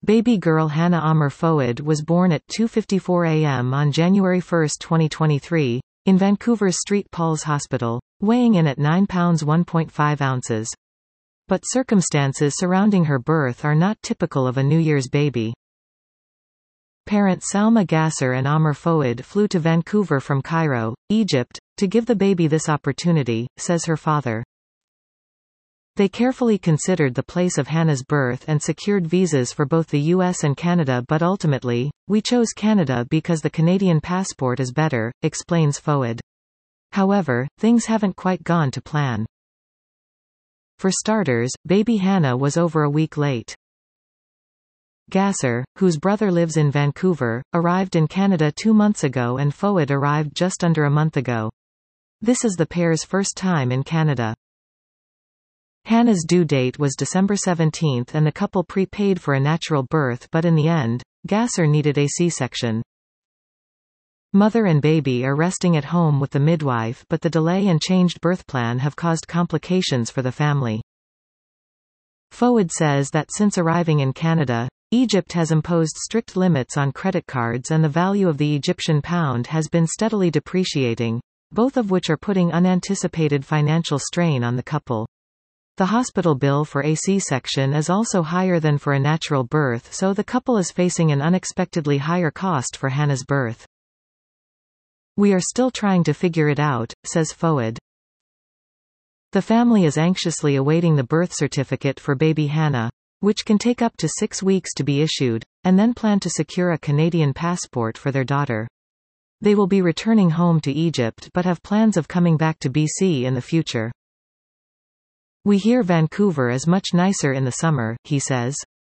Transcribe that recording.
Baby girl Hannah Amr Fouad was born at 2:54 a.m. on January 1, 2023, in Vancouver's St. Paul's Hospital, weighing in at 9 pounds 1.5 ounces. But circumstances surrounding her birth are not typical of a New Year's baby. Parents Salma Gasser and Amr Fouad flew to Vancouver from Cairo, Egypt, to give the baby this opportunity, says her father. They carefully considered the place of Hannah's birth and secured visas for both the US and Canada, but ultimately, we chose Canada because the Canadian passport is better, explains Fouad. However, things haven't quite gone to plan. For starters, baby Hannah was over a week late. Gasser, whose brother lives in Vancouver, arrived in Canada 2 months ago and Fouad arrived just under a month ago. This is the pair's first time in Canada. Hannah's due date was December 17 and the couple prepaid for a natural birth, but in the end, Gasser needed a C-section. Mother and baby are resting at home with the midwife, but the delay and changed birth plan have caused complications for the family. Fouad says that since arriving in Canada, Egypt has imposed strict limits on credit cards and the value of the Egyptian pound has been steadily depreciating, both of which are putting unanticipated financial strain on the couple. The hospital bill for a C-section is also higher than for a natural birth, so the couple is facing an unexpectedly higher cost for Hannah's birth. We are still trying to figure it out, says Fouad. The family is anxiously awaiting the birth certificate for baby Hannah, which can take up to 6 weeks to be issued, and then plan to secure a Canadian passport for their daughter. They will be returning home to Egypt but have plans of coming back to BC in the future. We hear Vancouver is much nicer in the summer, he says.